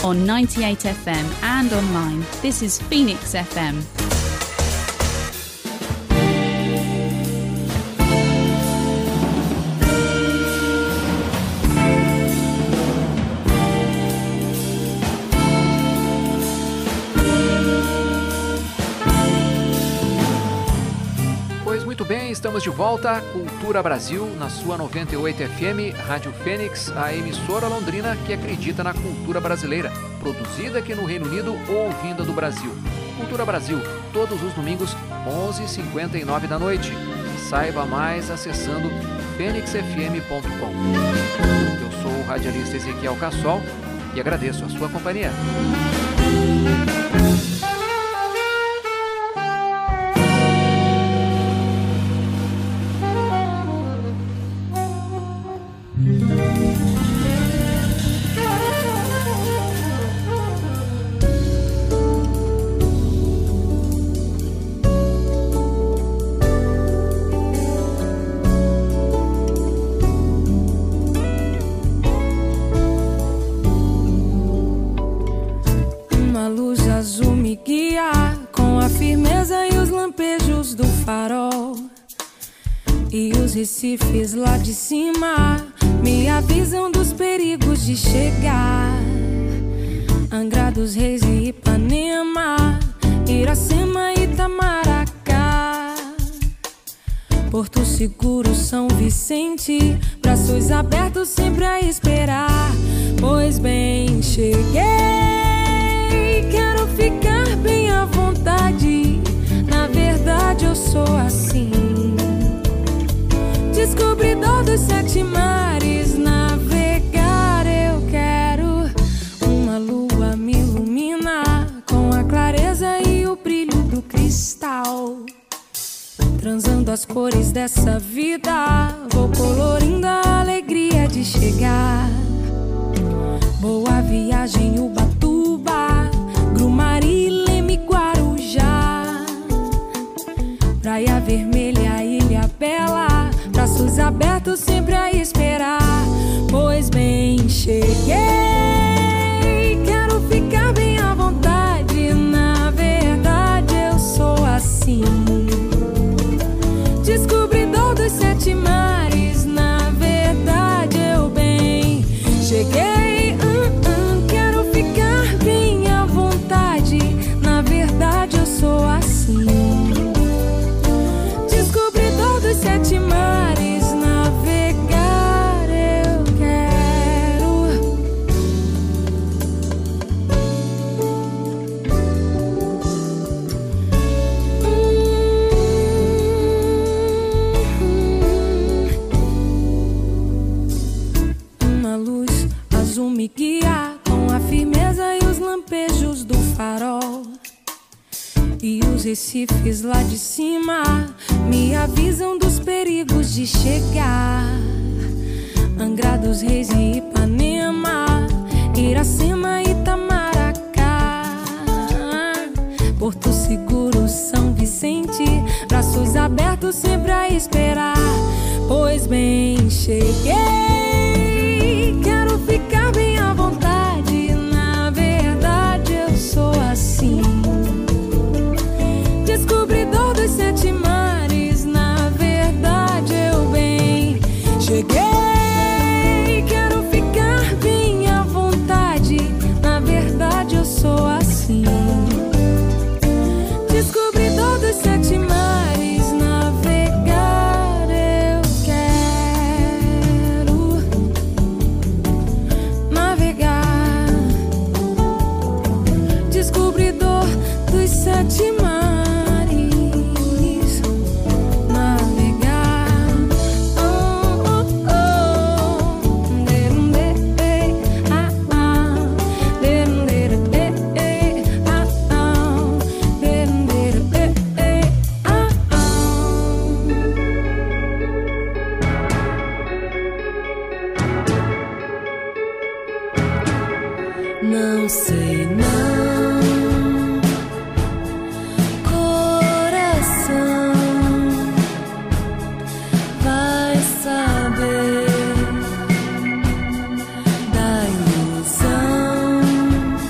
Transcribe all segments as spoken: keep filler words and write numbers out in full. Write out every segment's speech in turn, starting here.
on ninety-eight F M and online. This is Phoenix F M. Muito bem, estamos de volta, Cultura Brasil, na sua noventa e oito F M, Rádio Fênix, a emissora londrina que acredita na cultura brasileira, produzida aqui no Reino Unido ou vinda do Brasil. Cultura Brasil, todos os domingos, onze e cinquenta e nove da noite. Saiba mais acessando fênix f m ponto com. Eu sou o radialista Ezequiel Cassol e agradeço a sua companhia. Recifes lá de cima me avisam dos perigos de chegar. Angra dos Reis e Ipanema, Iracema e Itamaracá, Porto Seguro, São Vicente, braços abertos sempre a esperar. Pois bem, cheguei, quero ficar bem à vontade. Na verdade eu sou assim, descobridor dos sete mares, navegar eu quero. Uma lua me ilumina com a clareza e o brilho do cristal. Transando as cores dessa vida, vou colorindo a alegria de chegar. Boa viagem, Ubatuba, Grumari, Leme, Guarujá, Praia Vermelha, Ilha Bela, braços abertos sempre a esperar. Pois bem, cheguei, quero ficar bem à vontade. Na verdade eu sou assim, descobridor dos sete mares. Na verdade eu bem cheguei, hum, hum, quero ficar bem à vontade. Na verdade eu sou assim, descobridor dos sete mares. Navegar eu quero. Uma luz azul me guia com a firmeza e os lampejos do farol. E os recifes lá de cima me avisam dos perigos de chegar. Angra dos Reis e Ipanema, Iracema e Itamaracá, Porto Seguro, São Vicente, braços abertos sempre a esperar. Pois bem, cheguei, quero ficar bem à vontade. Na verdade eu sou assim, descobridor dos sete mares. Na verdade eu bem cheguei, quero ficar bem à vontade. Na verdade eu sou assim, descobridor dos sete mares. Navegar eu quero. Navegar, descobridor dos sete mares. Não sei não, coração vai saber da ilusão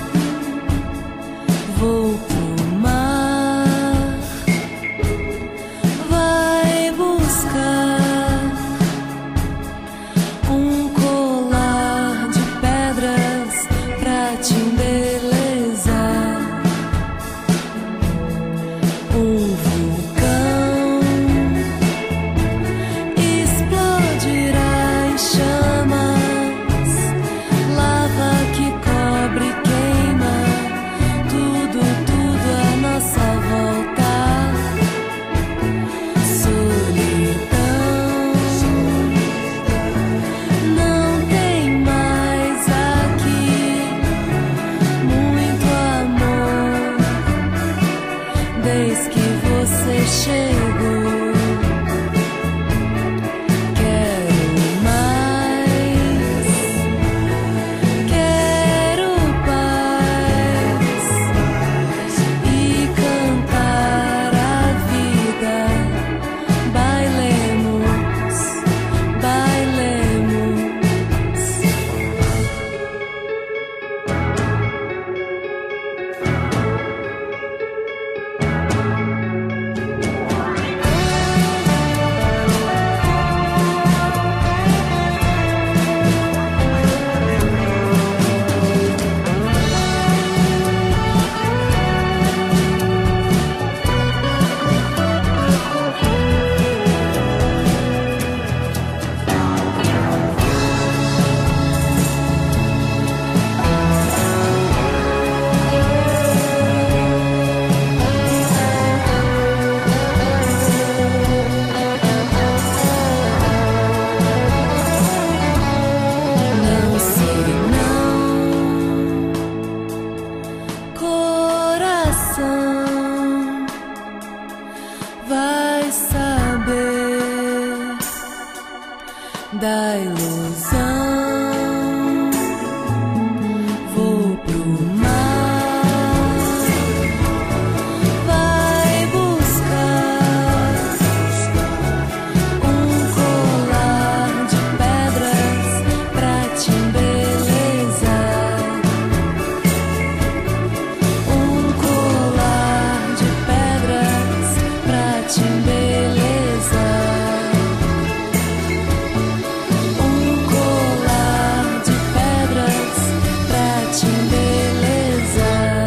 vai saber da ilusão. Vou pro mar, vai buscar um colar de pedras pra te embelezar. Um colar de pedras pra te embelezar. Um colar de pedras pra te embelezar.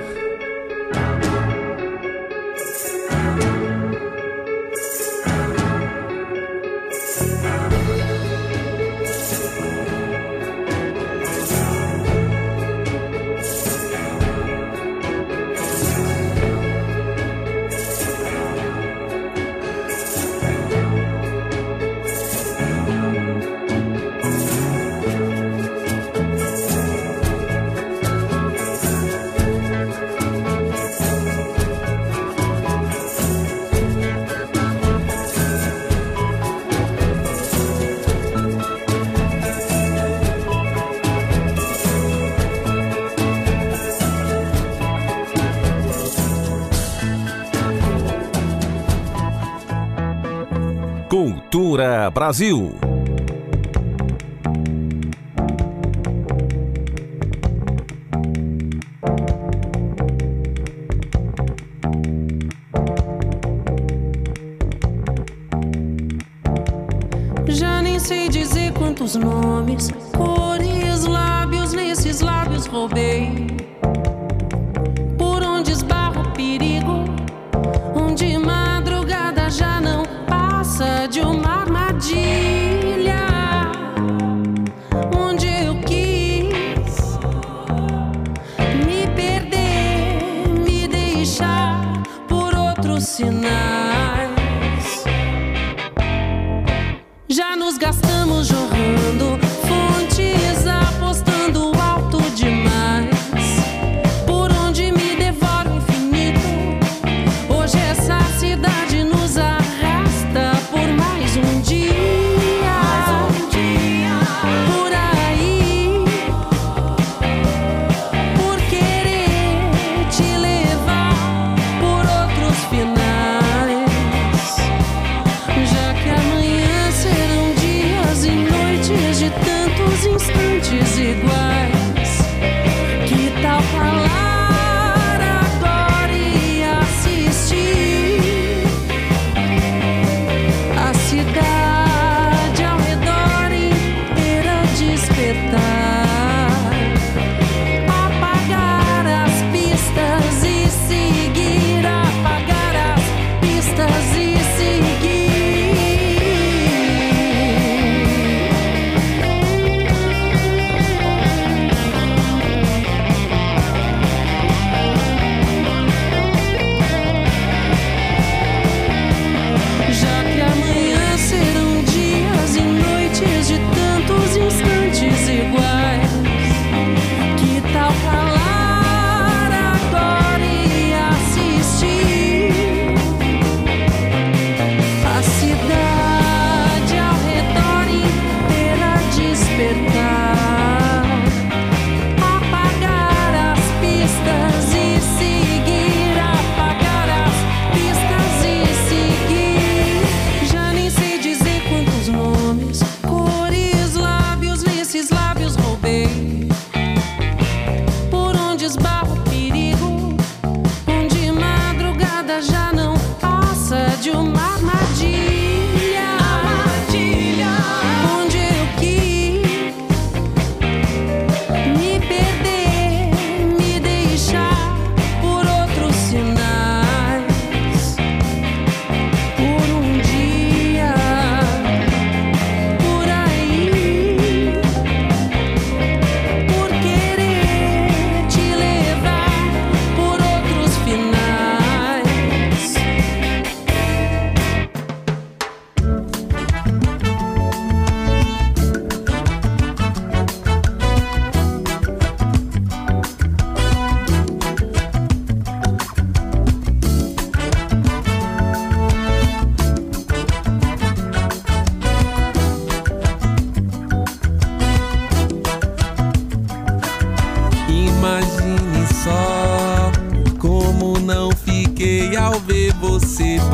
Cultura Brasil. Já nem sei dizer quantos nomes, cores, lábios, nesses lábios roubei. Por onde esbarra o perigo, onde madrugada já não passa de uma armadilha. Onde eu quis me perder, me deixar por outros sinais. Já nos gastamos jorrando fontes, apostando alto demais. Por onde me devora o infinito, hoje essa cidade nos arrasta por mais um dia. Por aí, por querer te levar por outros finais. Já que amanhã serão dias e noites de tantos instantes iguais. Que tal falar agora e assistir a cidade ao redor inteira despertar? Apagar as pistas e seguir, apagar as pistas e seguir. Já que amanhã serão dias e noites de tantos instantes iguais. Que tal falar agora e assistir a cidade ao redor inteira despertar? Apagar as pistas e seguir, apagar as pistas e seguir. Já nem sei dizer quantos nomes, cores, lábios, nesses lábios roubei. Por onde esbarra o perigo, onde madrugada já não passa de uma armadilha. Onde eu quis me perder, me deixar por outros sinais. Por um dia, por aí, por querer te levar por outros finais.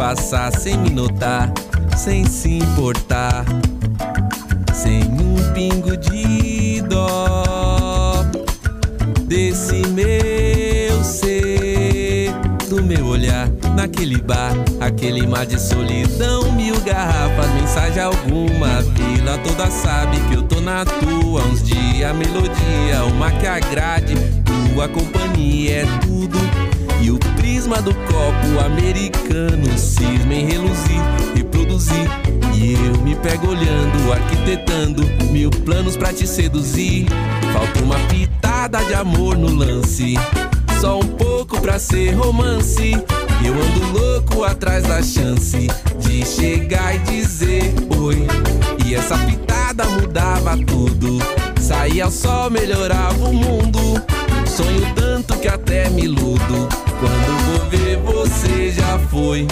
passar sem me notar, sem se importar, sem um pingo de dó desse meu ser, do meu olhar naquele bar, aquele mar de solidão, mil garrafas, mensagem alguma, a vila toda sabe que eu tô na tua, uns dias, melodia, uma que agrade, tua companhia é tudo, e o prisma do copo americano cisma em reluzir, reproduzir, e eu me pego olhando, arquitetando mil planos pra te seduzir, falta uma pitada de amor no lance, só um pouco pra ser romance, eu ando louco atrás da chance de chegar e dizer oi, e essa pitada mudava tudo, saía o sol, melhorava o mundo, sonho tanto que até me iludo, quando vou ver você já foi.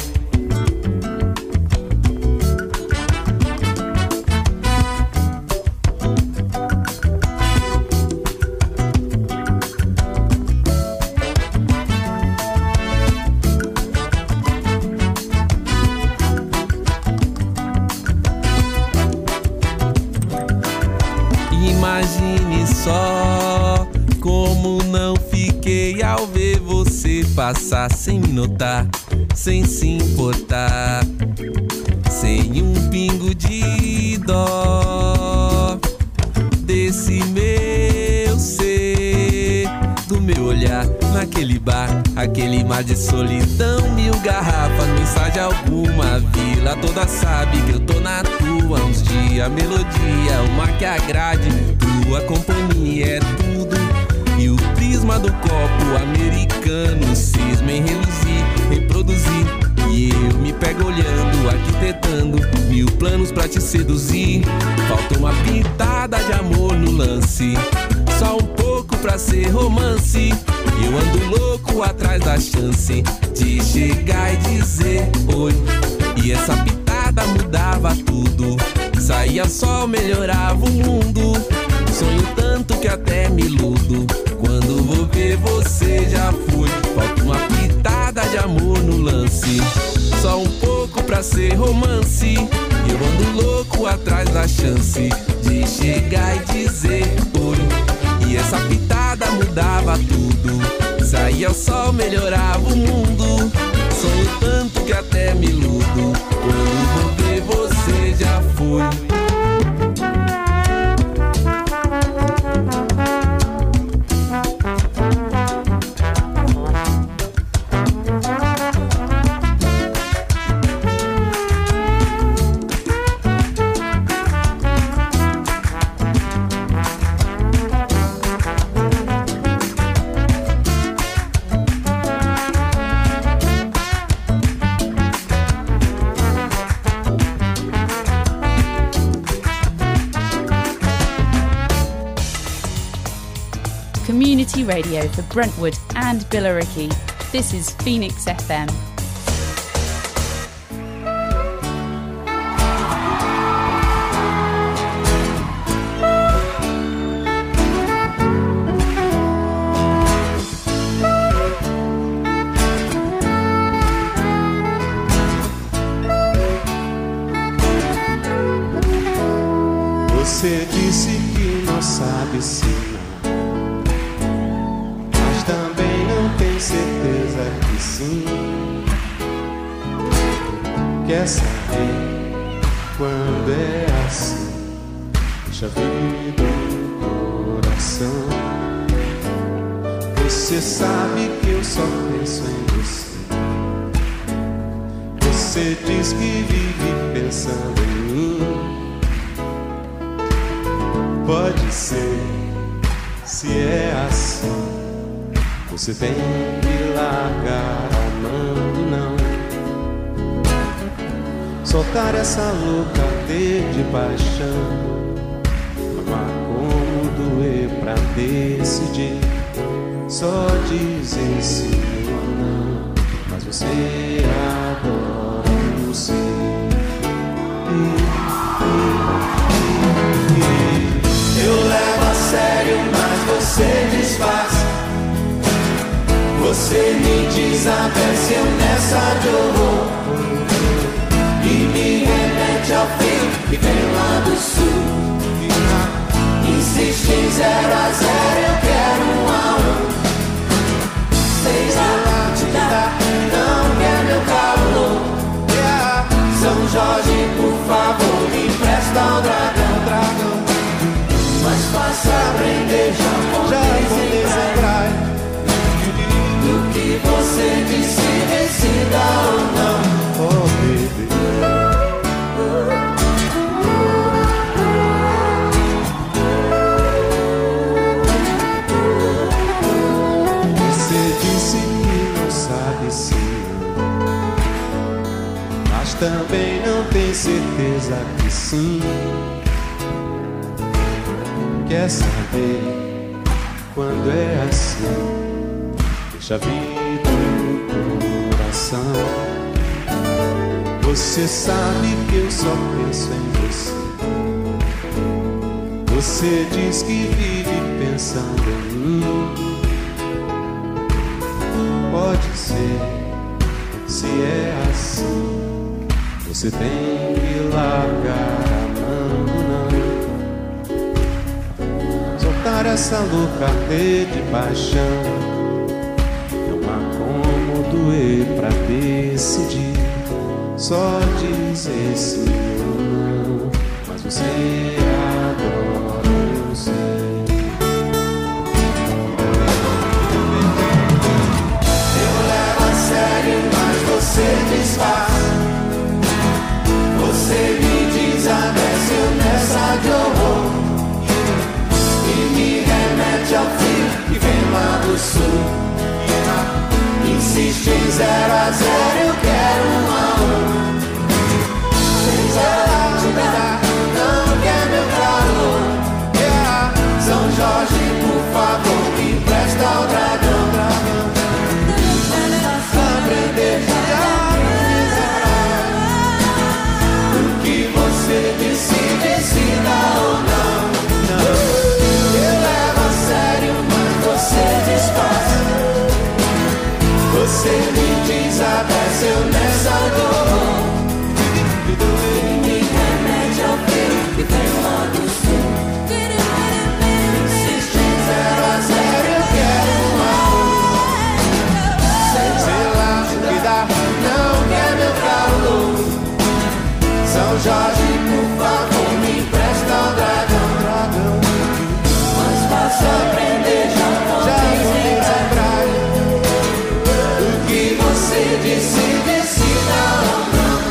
Imagine só como não fiquei ao ver você passar sem me notar, sem se importar, sem um pingo de dó desse meu ser, do meu olhar naquele bar, aquele mar de solidão, mil garrafas, mensagem alguma, a vila toda sabe que eu tô na tua, uns dias, melodia, uma que agrade, tua companhia é tudo, e o prisma do copo americano cisma em reluzir, reproduzir, e eu me pego olhando, arquitetando mil planos pra te seduzir, falta uma pitada de amor no lance, só um pouco pra ser romance, eu ando louco atrás da chance de chegar e dizer oi, e essa pitada mudava tudo, saía sol, melhorava o mundo, sonho tanto que até me iludo, quando vou ver você já foi, falta uma pitada de amor no lance, só um pouco pra ser romance, eu ando louco atrás da chance de chegar e dizer oi, e essa pitada mudava tudo, saía o sol, melhorava o mundo, sonho tanto que até me iludo, quando vou ver você já foi. Community radio for Brentwood and Billericay. This is Phoenix F M. Você disse que não sabe se não, mas também não tem certeza que sim. Quer saber quando é assim? Deixa vir do coração. Você sabe que eu só penso em você. Você diz que vive pensando em mim. Pode ser, se é assim, você tem que largar a mão, não. Soltar essa louca de paixão, amar como doer pra decidir. Só dizer sim ou não, mas você adora você. Eu levo a sério, mas você desfaz. Você me desabece, eu nessa de horror. que vem lá do sul. Insiste em zero a zero, eu quero um a um. Sei lá te dar, não quer meu calor. São Jorge, por favor, me empresta o dragão, dragão. Mas faça aprender japonês em braille. Do que você disse, decida ou não. Oh, baby. Você disse que não sabe se mas também não tem certeza que sim. Quer saber quando é assim? Deixa vir do coração. Você sabe que eu só penso em você. Você diz que vive pensando em mim. Pode ser, se é assim, você tem que largar a mão, não. Soltar essa louca rede de paixão. Não há como doer pra decidir. Só dizer sim ou não. Mas você adora, eu sei. Eu levo a sério, mas você desfaz. Você me desabece nessa de horror e me remete ao frio que vem lá do sul. Insiste em zero a zero, eu quero um a um. Sem zero te dá, não quer meu calor. Yeah. São Jorge, por favor, me empresta o dragão, dragão. Aprender já o que você decide, decida ou não. Não. Eu levo a sério, mas você desfaz. Você me desabece, eu nessa dor. E me remete ao frio que vem lá do sul. Insiste em zero a zero, eu quero um amor. Sei lá o que dá, não quer meu calor. São Jorge, por favor, me empresta o dragão, dragão. Mas faça aprender japonês em braille. O que você disse, decida ou não.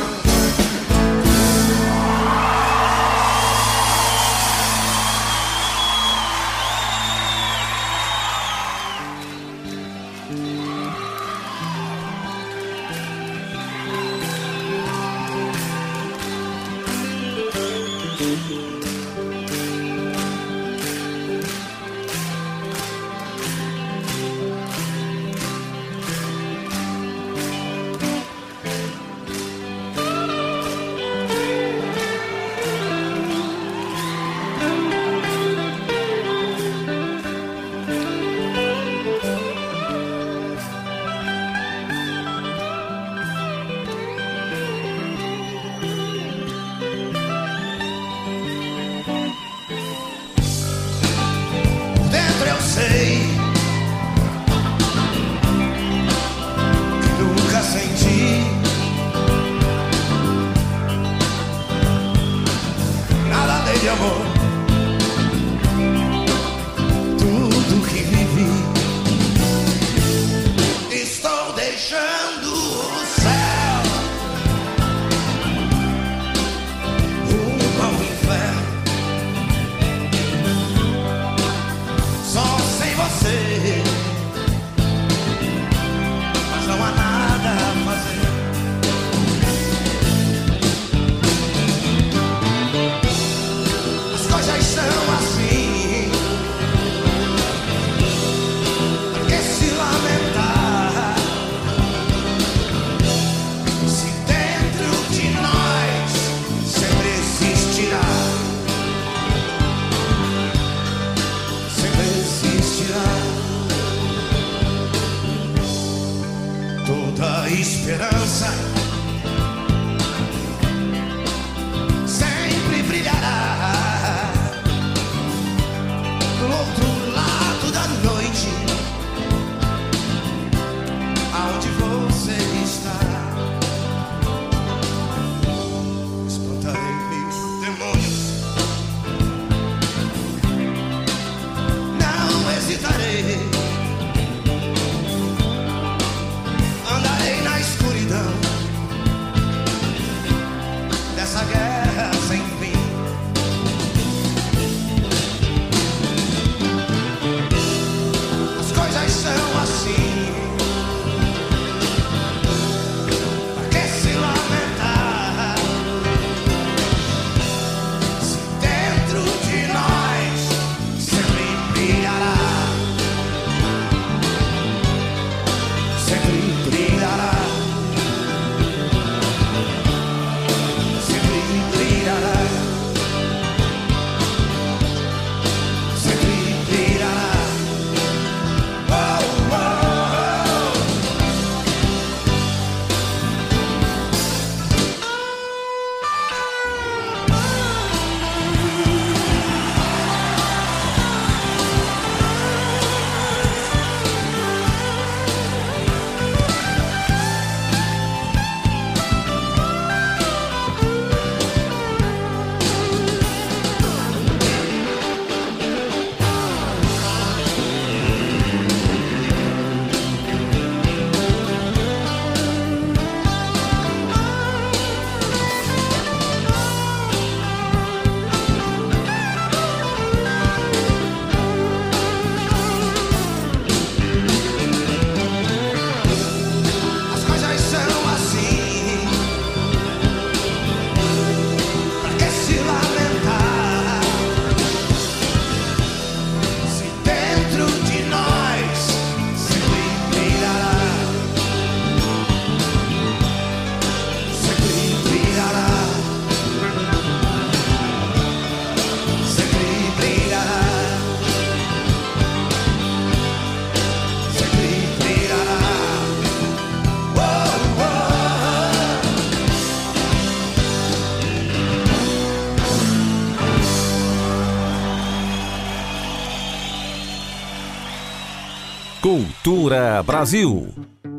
Cultura Brasil.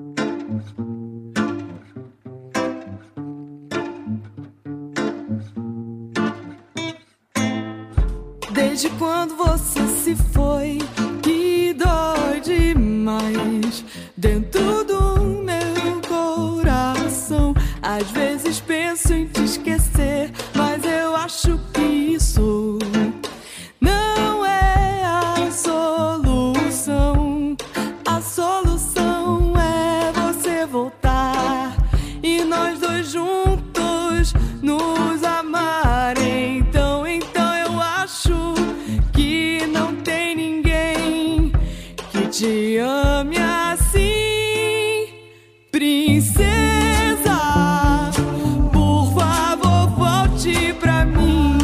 Desde quando você se foi, que dói demais dentro do meu coração. Às vezes penso em te esquecer, mas eu acho que isso não é a solução. A solução é você voltar e nós dois juntos nos amar. Então, então eu acho que não tem ninguém que te ame assim, princesa. Por favor, volte pra mim,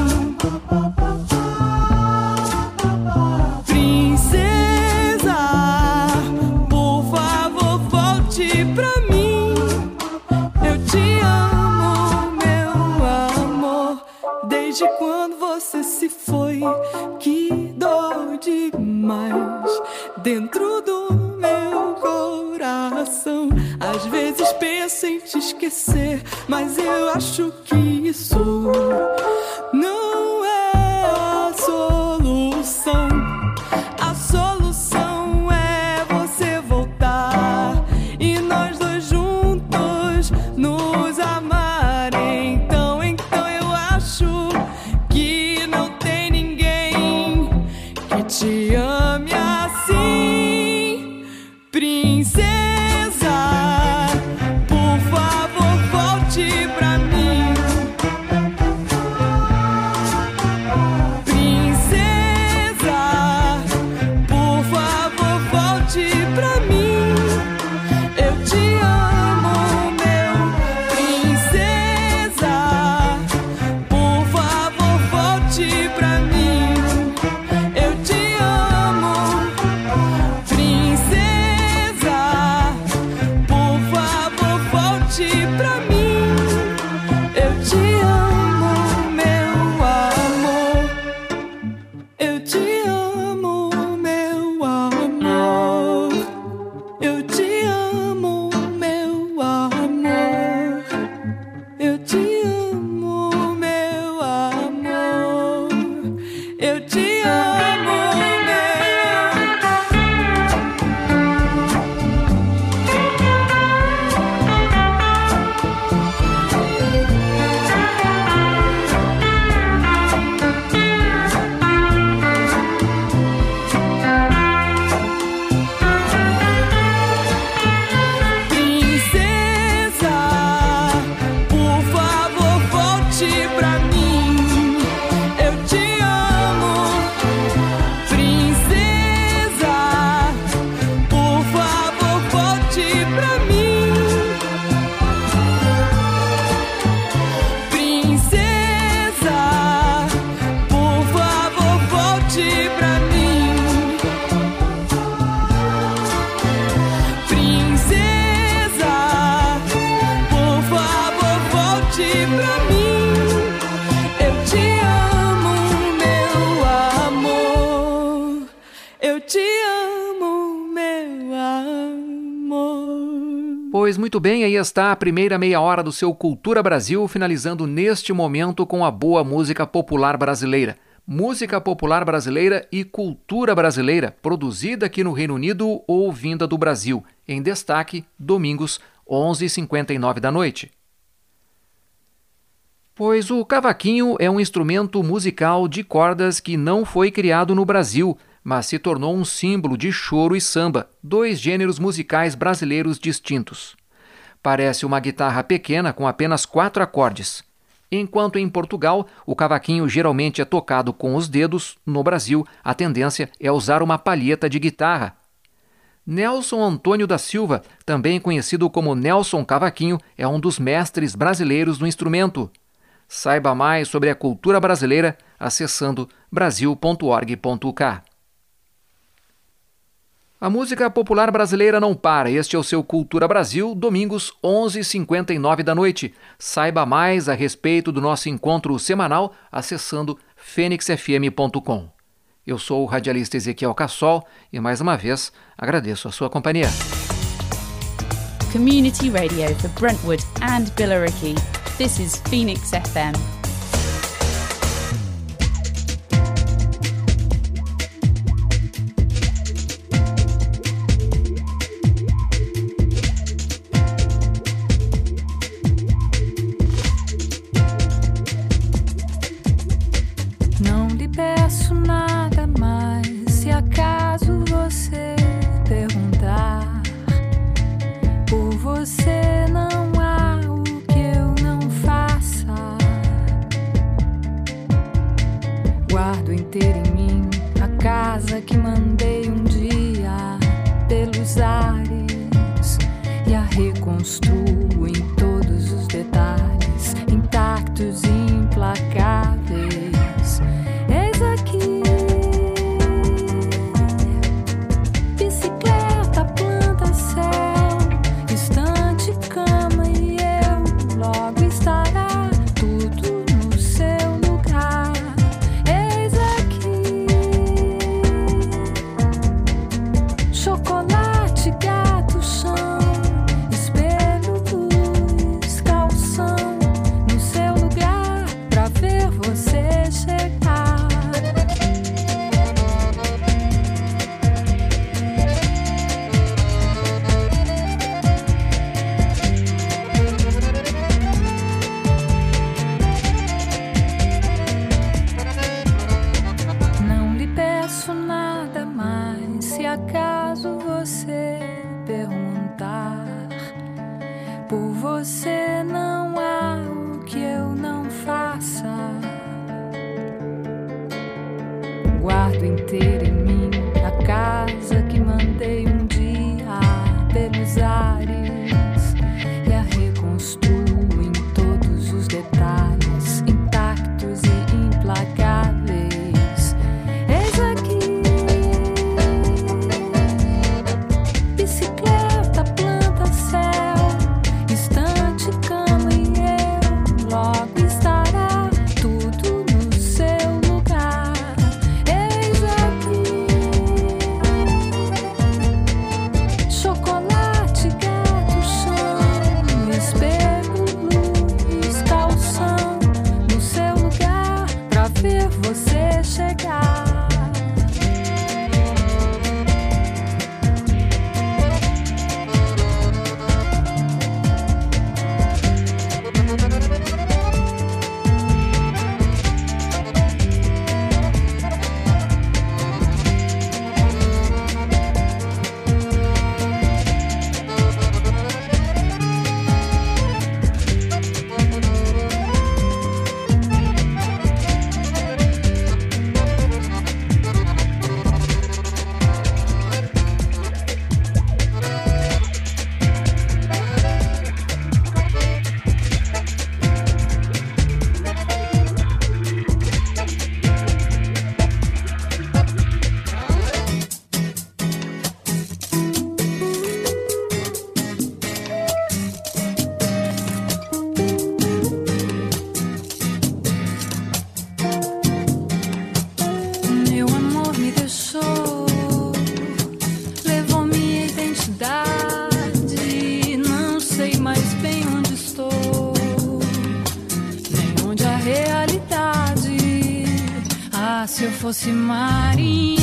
princesa. Por favor, volte pra mim. Eu te amo, meu amor. Desde quando você se foi, que dói demais dentro do meu coração. Às vezes penso em te esquecer, mas eu acho que isso não é a solução. A solução é você voltar e nós dois juntos nos amar. Então, então eu acho que não tem ninguém que te ame assim, princesa. Por favor, volte pra mim, princesa. Por favor, volte pra mim. Eu te amo, meu princesa. Por favor, volte pra mim. Eu te amo, princesa. Por favor, volte pra mim. Eu te amo, meu amor. Eu te amo, meu amor. Eu te amo, meu amor. Eu te amo, meu amor. Eu te amo, meu. Princesa, por favor, volte pra mim. Eu te amo, princesa. Por favor, volte pra mim, princesa. Por favor, volte pra mim, princesa. Por favor, volte pra mim. Eu te amo, meu amor. Eu te amo, meu amor. Pois muito bem, aí está a primeira meia hora do seu Cultura Brasil, finalizando neste momento com a boa música popular brasileira. Música popular brasileira e cultura brasileira, produzida aqui no Reino Unido ou vinda do Brasil. Em destaque, domingos, onze e cinquenta e nove da noite. Pois o cavaquinho é um instrumento musical de cordas que não foi criado no Brasil, mas se tornou um símbolo de choro e samba, dois gêneros musicais brasileiros distintos. Parece uma guitarra pequena com apenas quatro acordes. Enquanto em Portugal, o cavaquinho geralmente é tocado com os dedos, no Brasil, a tendência é usar uma palheta de guitarra. Nelson Antônio da Silva, também conhecido como Nelson Cavaquinho, é um dos mestres brasileiros no instrumento. Saiba mais sobre a cultura brasileira acessando brasil ponto org ponto u k. A música popular brasileira não para. Este é o seu Cultura Brasil, domingos, onze e cinquenta e nove da noite. Saiba mais a respeito do nosso encontro semanal acessando fênix f m ponto com. Eu sou o radialista Ezequiel Cassol e, mais uma vez, agradeço a sua companhia. Community Radio for Brentwood and Billericay. This is Phoenix F M. Não lhe peço nada mais, se acaso você perguntar. Por você não há o que eu não faça. Guardo inteira em mim a casa que mandei um dia pelos ares e a reconstruo em todos os detalhes, intactos e implacáveis. Eis aqui bicicleta, planta, céu, estante, cama e eu. Logo estará tudo no seu lugar. Eis aqui chocolate, gato, chão, espelho, luz, calção, no seu lugar pra ver você chegar. Não lhe peço nada mais, se acaso você perguntar. Por você não há o que eu não faça. Guardo inteira em mim a casa que mandei um dia pelos ares e a reconstruo em todos os detalhes, intactos e implacáveis. Eis aqui bicicleta, planta, céu, estante, cama e eu. Logo estará tudo no seu lugar. Eis aqui chocolate, gato, chão, espelho, luz, calção, no seu lugar pra ver você chegar. Meu amor me deixou, levou minha identidade. Não sei mais bem onde estou, nem onde a realidade. Ah, se eu fosse marinheiro,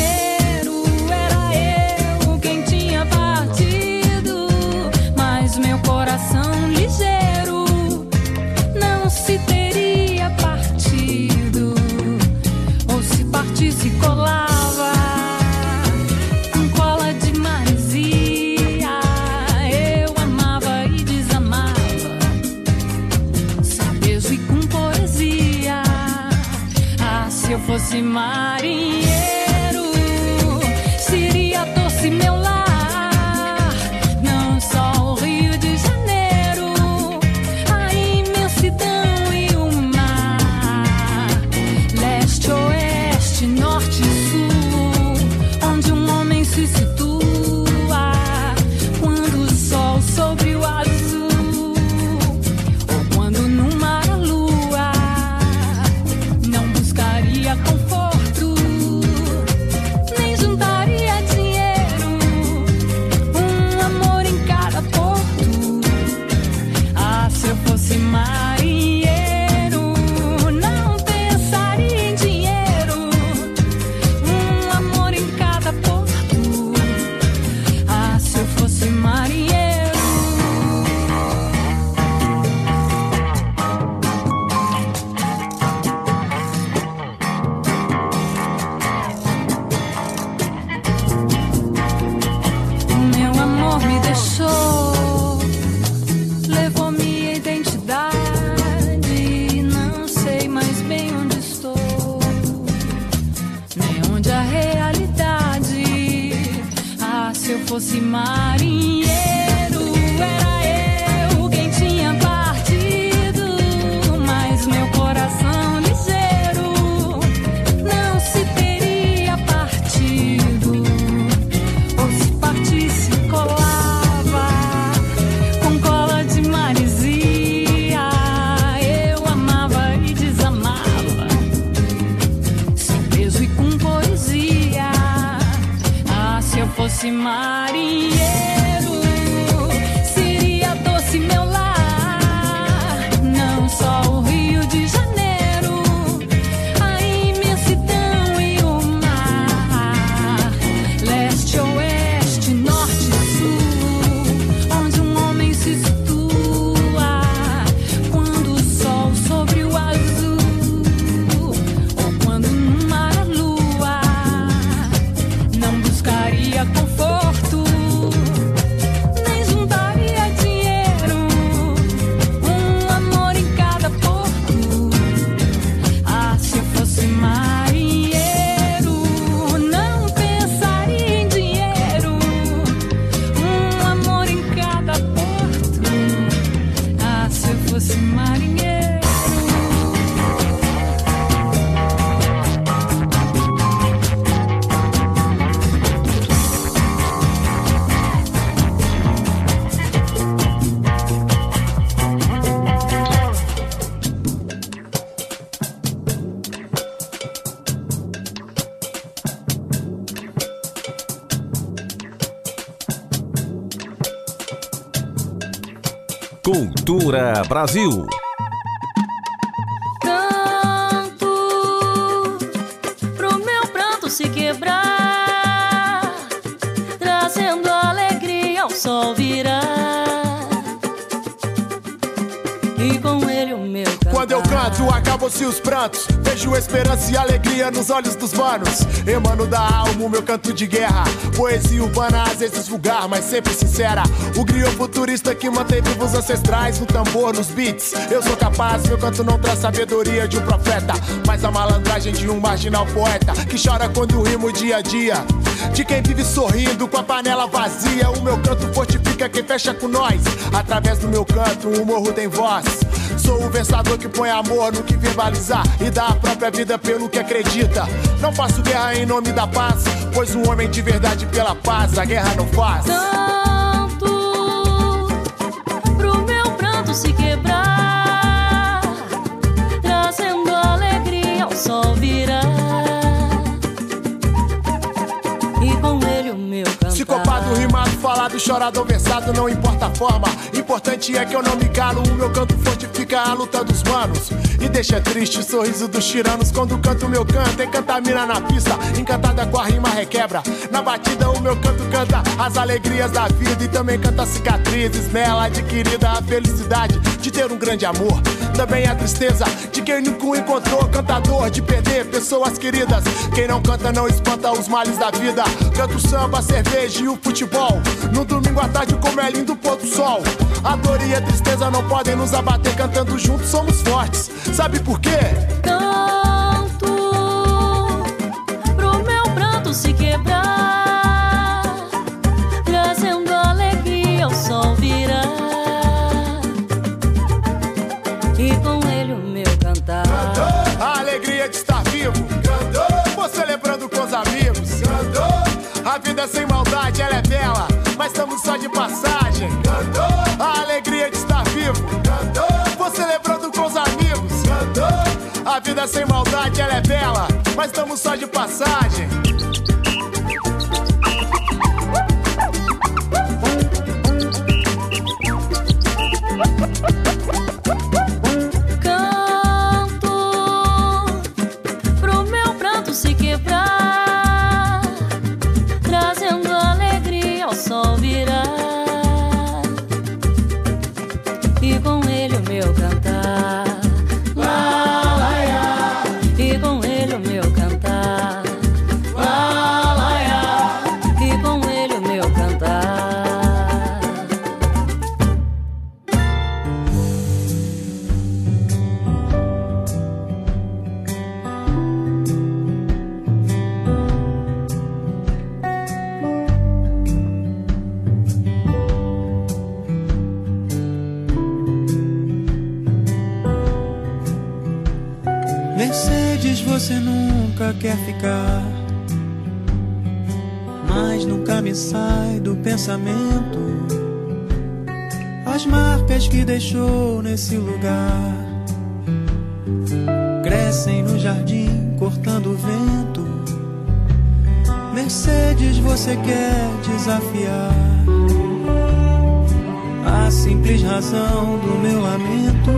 era eu quem tinha partido. Mas meu coração ligeiro não se teria partido. Ou se partisse, colava com cola de maresia. Eu amava e desamava, sabejo e com poesia. Ah, se eu fosse marinheiro, seria doce meu lar. Não só o Rio de Janeiro, a imensidão e o mar. Leste, oeste, norte e sul, onde um homem se situa quando o sol sobre o azul, ou quando no mar a lua não buscaria conforto. fosse marinheiro, era eu quem tinha partido, mas meu coração ligeiro não se teria partido. Ou se partisse, colava com cola de maresia. Eu amava e desamava, sem peso e com poesia. Ah, se eu fosse marinheiro, seria doce meu lar, não só o Rio de Janeiro, a imensidão e o mar, leste, oeste, norte e sul, onde um homem se situa quando o sol sobre o azul, ou quando no mar a lua. Não buscaria conforto, nem juntaria dinheiro, um amor em cada porto. Ah, se eu fosse marinheiro, não pensaria em dinheiro, um amor em cada porto. Ah, se eu fosse marinheiro. Cultura Brasil. Canto pro meu pranto se quebrar, trazendo alegria ao sol virar, e com ele o meu cantar. Quando eu canto, acabam-se os prantos. Vejo esperança e alegria nos olhos dos manos. Emano da alma o meu canto de guerra. Poesia urbana, às vezes vulgar, mas sempre sincera. O griot futurista que mantém vivos ancestrais no tambor, nos beats. Eu sou capaz, meu canto não traz sabedoria de um profeta, mas a malandragem de um marginal poeta que chora quando rimo dia a dia, de quem vive sorrindo com a panela vazia. O meu canto fortifica quem fecha com nós. Através do meu canto, o morro tem voz. Sou o versador que põe amor no que verbalizar e dá a própria vida pelo que acredita. Não faço guerra em nome da paz, pois um homem de verdade pela paz a guerra não faz. Canto pro meu pranto se quebrar, trazendo alegria ao sol virar, e com ele o meu cantar. Psicopado, rimado, falado, chorado ou versado, não importa a forma. Importante é que eu não me calo. O meu canto fortifica a luta dos manos e deixa triste o sorriso dos tiranos. Quando canto meu canto, encanta a mina na pista, encantada com a rima requebra. Na batida o meu canto canta as alegrias da vida e também canta cicatrizes nela adquirida, a felicidade de ter um grande amor, também a tristeza de quem nunca encontrou. Cantador de perder pessoas queridas. Quem não canta não espanta os males da vida. Canto samba, cerveja e o futebol. No domingo à tarde como é lindo o pôr do sol. A dor e a tristeza não podem nos abater. Cantando juntos somos fortes. Sabe por quê? Canto pro meu pranto se quebrar, trazendo alegria ao sol virar, e com ele o meu cantar. Cantou a alegria de estar vivo. Cantou vou celebrando com os amigos. Cantou a vida sem maldade, ela é bela, mas estamos só de passagem. Cantou a alegria de estar vivo. Cantou vou celebrando com os amigos. Cantou a vida sem maldade, ela é bela, mas estamos só de passagem. Sol virar, e com ele o meu cantar. Lá, lá, lá. E com ele o meu cantar. Lá, Mercedes, você nunca quer ficar, mas nunca me sai do pensamento as marcas que deixou nesse lugar. Crescem no jardim, cortando o vento. Mercedes, você quer desafiar a simples razão do meu lamento.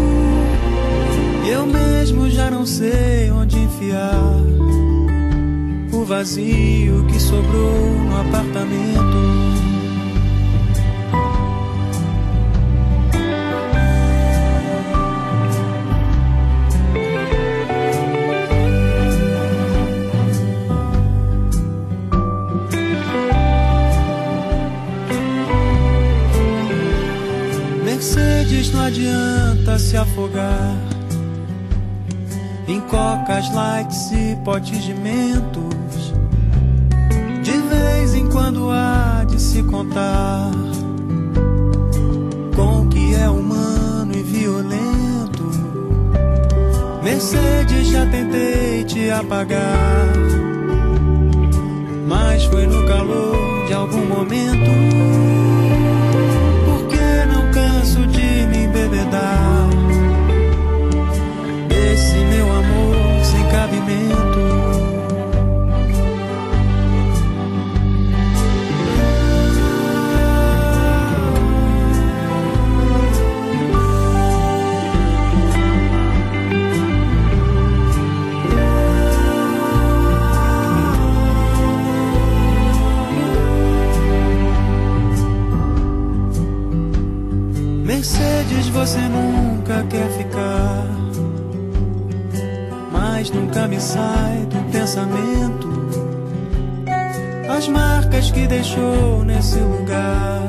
Eu mesmo já não sei onde enfiar o vazio que sobrou no apartamento. Mercedes, não adianta se afogar em cocas, lights e potes de mentos. De vez em quando há de se contar com o que é humano e violento. Mercedes, já tentei te apagar, mas foi no calor de algum momento. Porque não canso de me embebedar desse meu amor sem cabimento. Mercedes, você nunca quer ficar, mas nunca me sai do pensamento as marcas que deixou nesse lugar.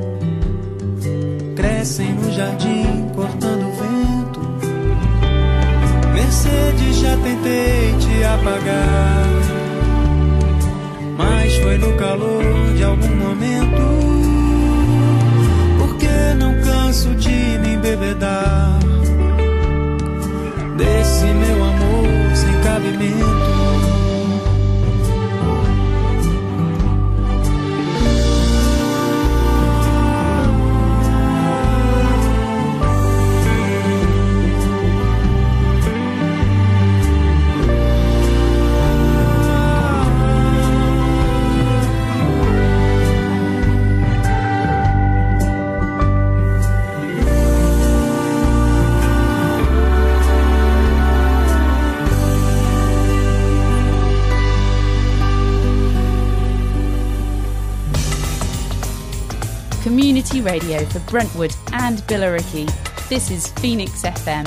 Crescem no jardim, cortando o vento. Mercedes, já tentei te apagar, mas foi no calor de algum momento. Porque não canso de me embebedar desse meu amor sem cabimento. Community radio for Brentwood and Billericay. This is Phoenix F M.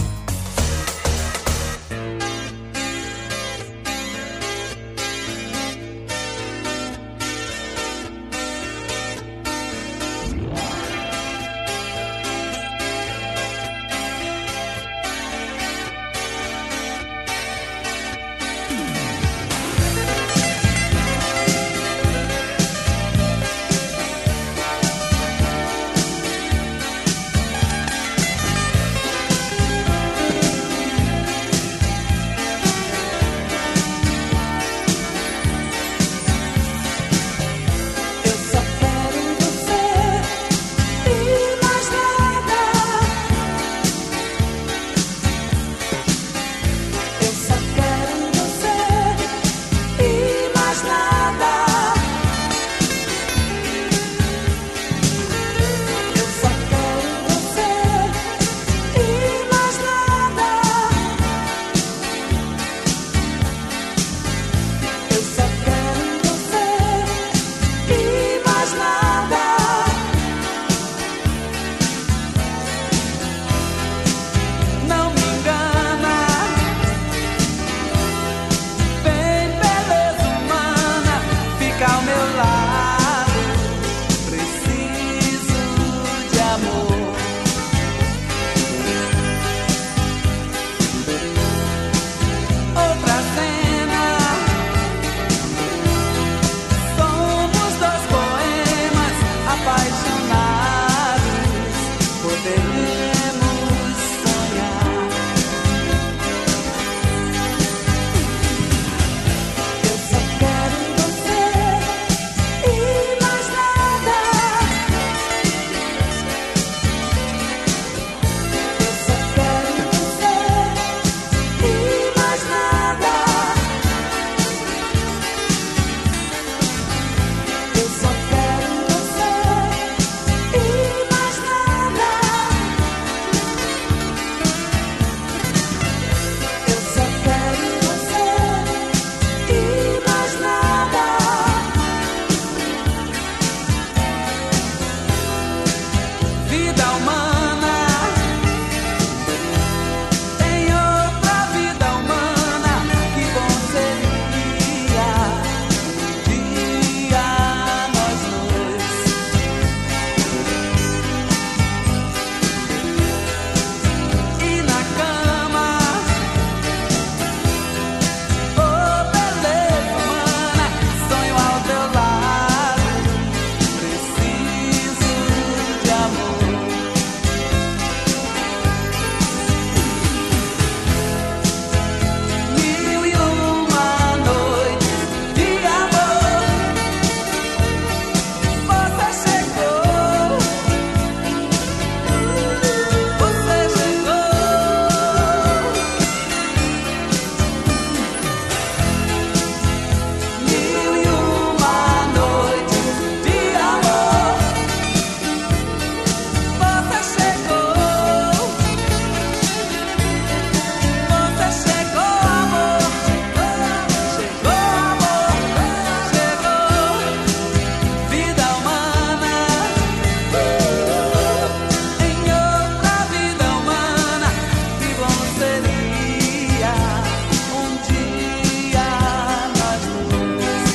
seria um dia nós dois.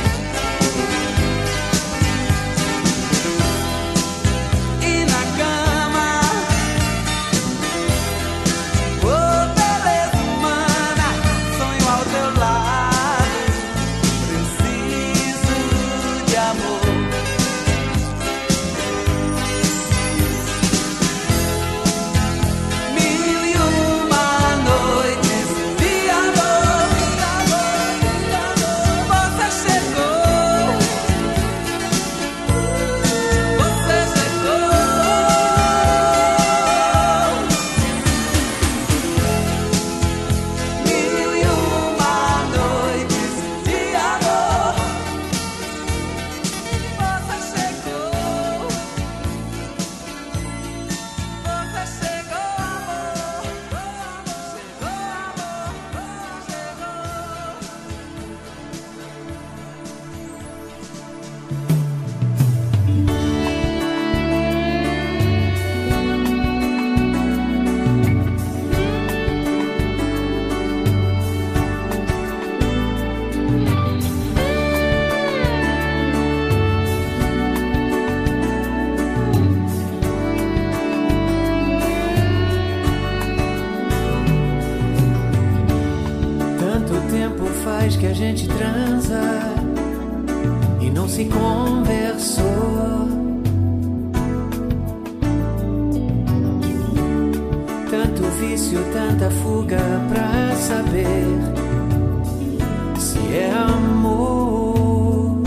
E na cama, oh beleza humana, sonho ao teu lado, preciso de amor. Mil e uma noites de amor, você chegou, você chegou. Mil e uma noites de amor, você chegou, você chegou, amor, chegou, Tanto tempo faz que a gente transa e não se conversou. Tanto vício, tanta fuga pra saber se é amor.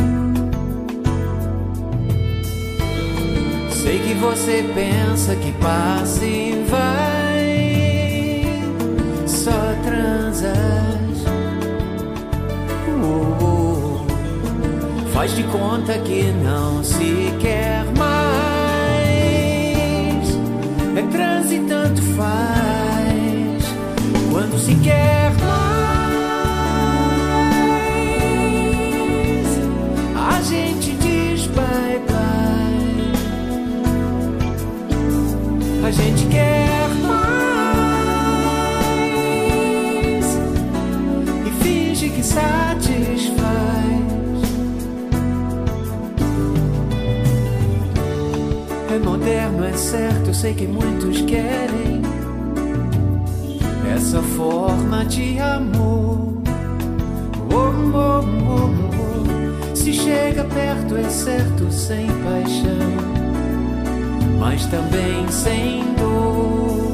Sei que você pensa que passa e vai, só transas. Oh, oh. Faz de conta que não se quer mais. É transe, tanto faz. Quando se quer mais, a gente diz bye bye. A gente quer mais e finge que satisfaz. É moderno, é certo, eu sei que muitos querem essa forma de amor. Oh, oh, oh, oh. Se chega perto, é certo, sem paixão, mas também sem dor.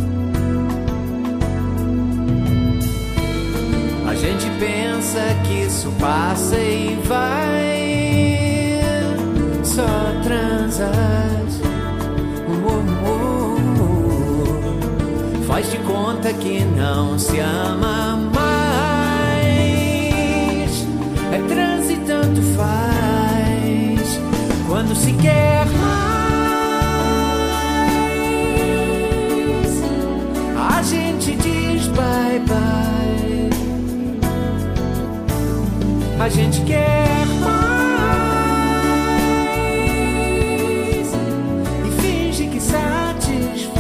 A gente pensa que isso passa e vai, só transas. Oh, oh, oh. Faz de conta que não se ama mais. É transe, tanto faz. Quando se quer mais, a gente diz bye bye. A gente quer mais e finge que satisfaz.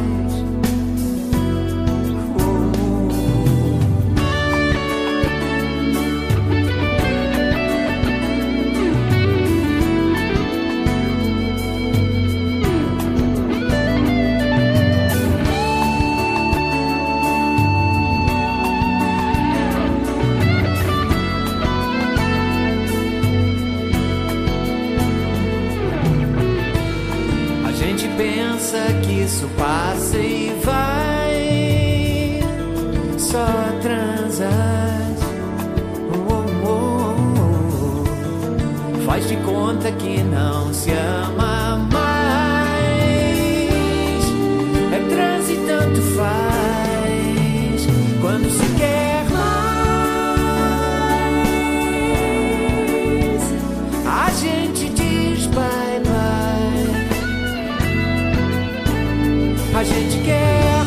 Pensa que isso passa e vai, só transas. Oh, oh, oh. Faz de conta que não se ama mais. É transe, tanto faz. Quando se quer mais, a gente diz bye bye. A gente quer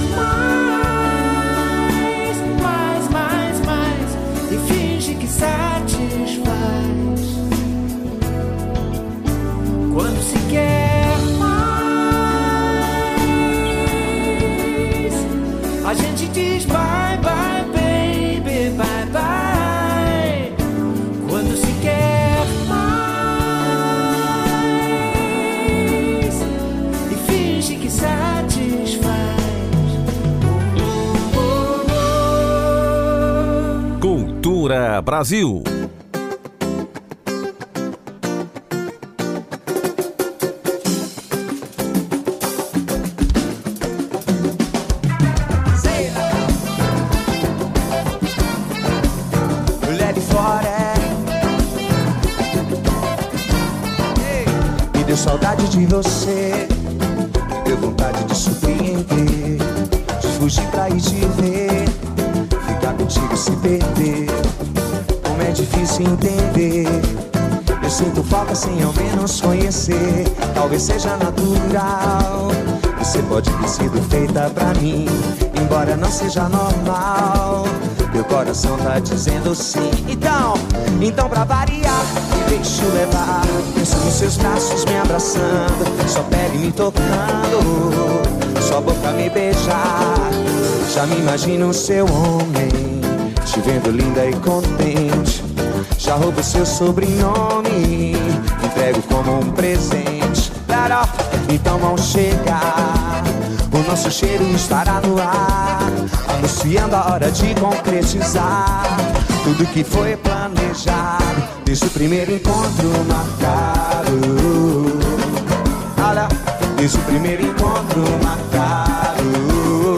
mais, mais, mais, mais e finge que satisfaz. Quando se quer mais, a gente te diz bye bye baby, bye bye, quando se quer mais e finge que satisfaz. Cultura Brasil. Saudade de você, me deu vontade de surpreender, de fugir pra ir te ver, ficar contigo se perder. Como é difícil entender, eu sinto falta sem ao menos conhecer. Talvez seja natural, você pode ter sido feita pra mim, embora não seja normal. Meu coração tá dizendo sim. Então, então pra variar, me deixo levar. Penso nos seus braços me abraçando, sua pele me tocando, sua boca me beijar. Já me imagino o seu homem, te vendo linda e contente. Já roubo seu sobrenome, entrego como um presente. Então vão chegar, o nosso cheiro estará no ar, anunciando a hora de concretizar tudo que foi planejado desde o primeiro encontro marcado. Olha, desde o primeiro encontro marcado.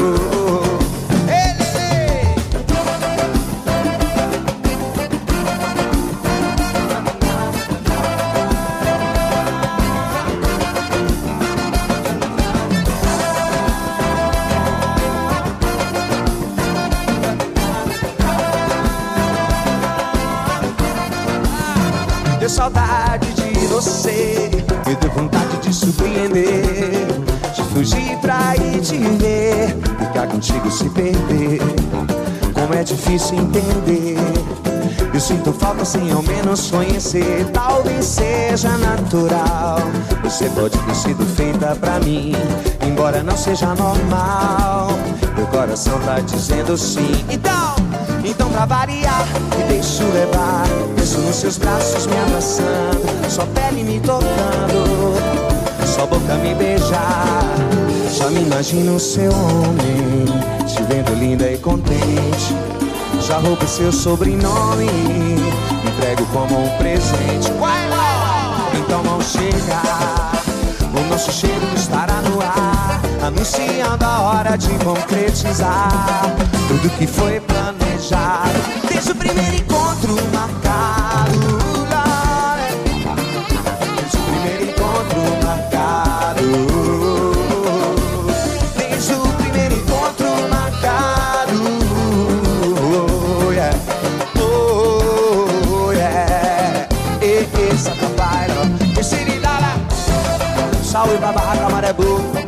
Saudade de você, me deu vontade de surpreender, de fugir pra ir te ver, ficar contigo se perder. Como é difícil entender, eu sinto falta sem ao menos conhecer. Talvez seja natural, você pode ter sido feita pra mim, embora não seja normal. Meu coração tá dizendo sim. Então, então pra variar, me deixo levar. Penso nos seus braços me abraçando, sua pele me tocando, sua boca me beijar. Já me imagino o seu homem, te vendo linda e contente. Já roubo seu sobrenome, entrego como um presente. Então vão chegar, o nosso cheiro estará no ar, anunciando a hora de concretizar tudo que foi planejado desde o primeiro encontro marcado. Desde o primeiro encontro marcado. Desde o primeiro encontro marcado. Oh yeah, oh yeah. E essa trabalha, esse lidara. Salve pra barraca Maré Boa.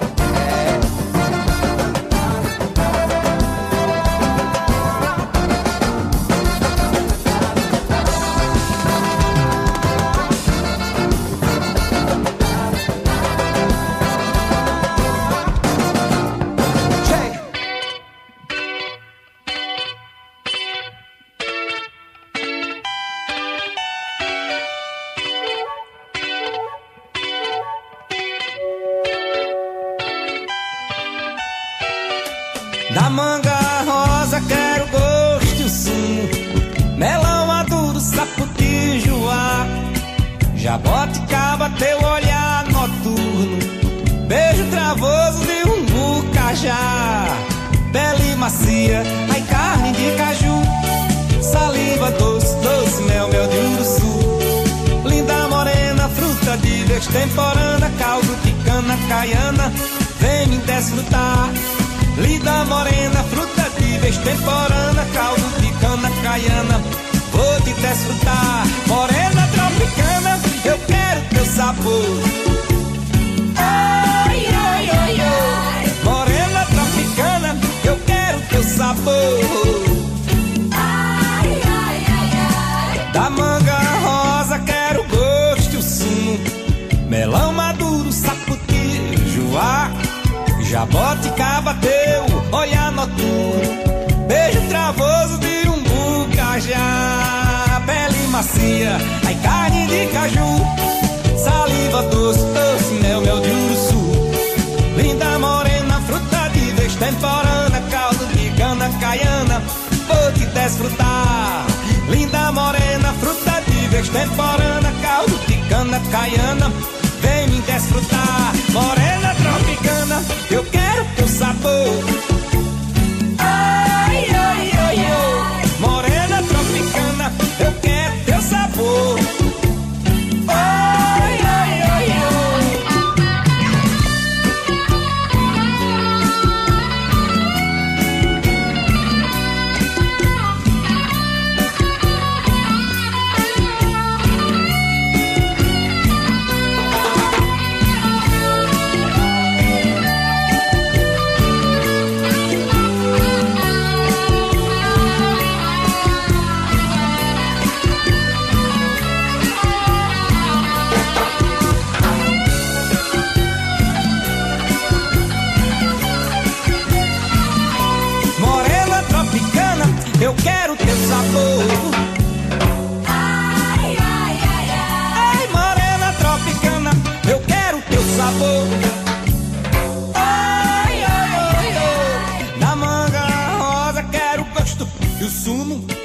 Da manga rosa quero gosto sim, melão maduro, saputi, joá, jaboticaba, teu olhar noturno, beijo travoso de um bucajá, pele macia, ai carne de caju, saliva doce, doce, mel, mel de uruçu, linda morena, fruta de destemporânea, caldo de cana caiana, vem me desfrutar. Linda morena, fruta de destemporânea, caldo de cana caiana, vou te desfrutar. Morena tropicana, eu quero teu sabor. Ai, ai, ai, ai. Morena tropicana, eu quero teu sabor. Ai, ai, ai, ai. Da manga rosa quero gosto sim, melão maduro, saputi, joá, jaboticaba, teu olhar noturno, melancia, ai carne de caju, saliva doce, doce, mel, mel de uruçu. Linda morena, fruta de vez temporana, caldo de cana caiana, vou te desfrutar. Linda morena, fruta de vez temporana, caldo de cana caiana, vem me desfrutar. Morena tropicana, eu quero teu sabor. Ai, ai, ai, ai. Morena tropicana, eu quero teu sabor. Ai, ai, ai, ai. Eu quero teu sabor. Ai, ai, ai, ai. Ai, morena tropicana, eu quero teu sabor. Ai, ai, ai, ai. Da manga rosa quero o gosto e o sumo